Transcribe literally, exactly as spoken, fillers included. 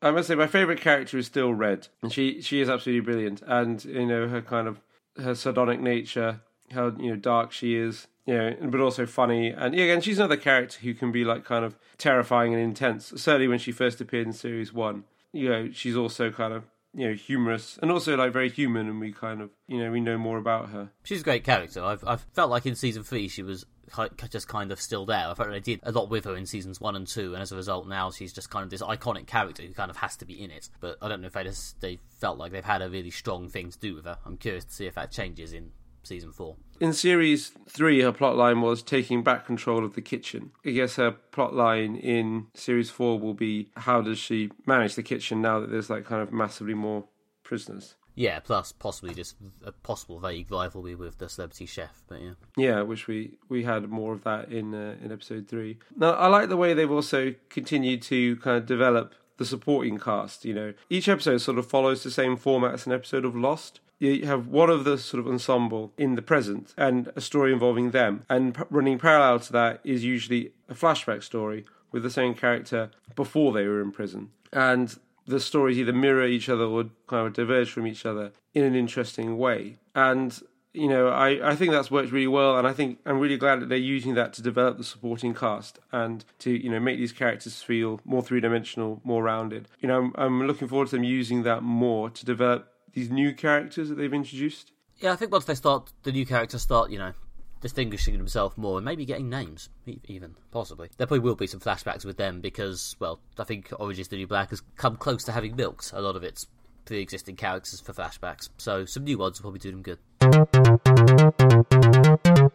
I must say my favourite character is still Red, and she she is absolutely brilliant. And you know her kind of her sardonic nature, how you know dark she is, you know, but also funny. And yeah, again, she's another character who can be like kind of terrifying and intense. Certainly when she first appeared in series one, you know, she's also kind of you know humorous and also like very human, and we kind of you know we know more about her. She's a great character. I've I've felt like in season three she was just kind of still there. I felt like they did a lot with her in seasons one and two, and as a result now she's just kind of this iconic character who kind of has to be in it. But I don't know if they just they felt like they've had a really strong thing to do with her. I'm curious to see if that changes in season four. In series three, her plotline was taking back control of the kitchen. I guess her plotline in series four will be how does she manage the kitchen now that there's like kind of massively more prisoners. Yeah, plus possibly just a possible vague rivalry with the celebrity chef, but yeah. Yeah, I wish we, we had more of that in uh, in episode three. Now, I like the way they've also continued to kind of develop the supporting cast, you know. Each episode sort of follows the same format as an episode of Lost. You have one of the sort of ensemble in the present and a story involving them. And p- running parallel to that is usually a flashback story with the same character before they were in prison. And the stories either mirror each other or kind of diverge from each other in an interesting way. And, you know, I, I think that's worked really well, and I think I'm really glad that they're using that to develop the supporting cast and to, you know, make these characters feel more three-dimensional, more rounded. You know, I'm, I'm looking forward to them using that more to develop these new characters that they've introduced. Yeah, I think once they start, the new characters start, you know, distinguishing themselves more and maybe getting names, even, possibly. There probably will be some flashbacks with them because, well, I think Orange the New Black has come close to having milked a lot of its pre-existing characters for flashbacks, so some new ones will probably do them good.